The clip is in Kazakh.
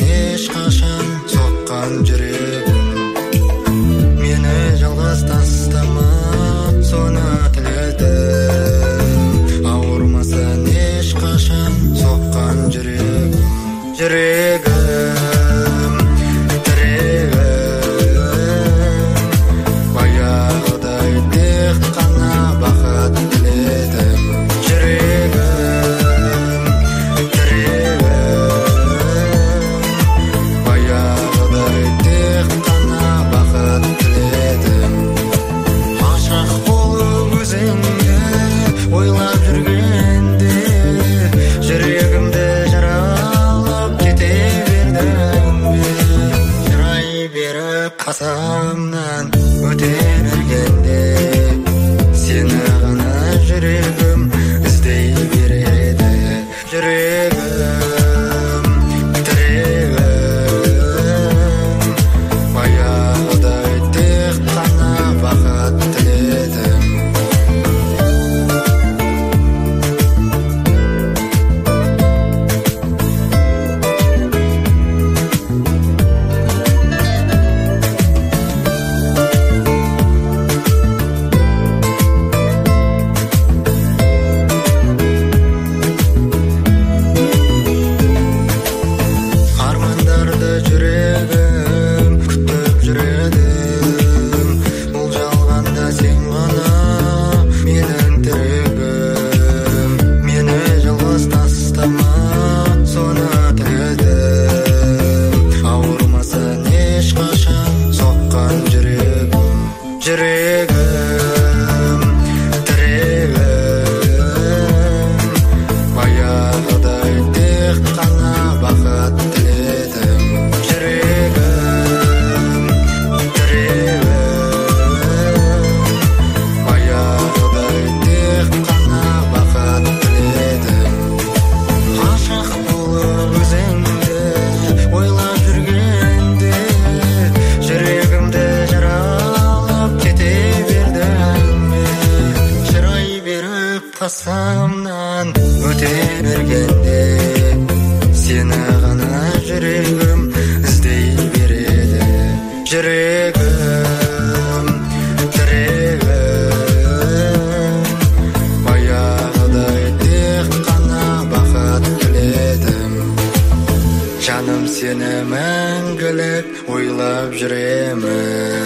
ешқашан соққан жүрегім. Мені жалғыз тастама, соны тіледім. Ауырмасын ешқашан соққан жүрегім. Жүрегім, тірегім, баяғыдай тек қана бақыт тіледім. Жүрегім, тірегім, баяғыдай тек қана бақыт тіледім. Ғашық болып өзіңді ойлап жүргенде, жүрегімді жаралап кете бердің бе? Жырай беріп қасымнан өте бергенде, сені ғана жүрегім іздей береді. Жүрегім, тірегім, баяғыдай тек қана бақыт тіледім. Армандарды жүрегім күтіп жүредім. Бұл жалғанда сен ғана менің тірегім. Мені жалғыз тастама, соны тіледім. Ауырмасын ешқашан соққан жүрегім. Жүрегім, тірегім, баяғыдай тек қана бақыт тіледім. Жүрегім, тірегім, баяғыдай тек қана бақыт тіледім. Ғашық болып өзіңді ойлап жүргенде, жүрегімді жаралап кете бердің бе? Жырай беріп қасымнан өте бергенде, сені ғана жүрегім іздей береді. Жүрегім, тірегім, баяғыдай тек қана бақыт тіледім. Жаным, сені мәңгілік ойлап жүремін.